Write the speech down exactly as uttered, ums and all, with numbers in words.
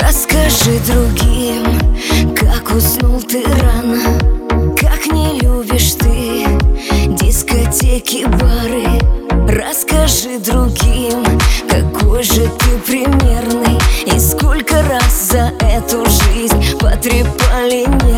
Расскажи другим, как уснул ты рано, как не любишь ты дискотеки, бары. Расскажи другим, какой же ты примерный, и сколько раз за эту жизнь потрепали нервы.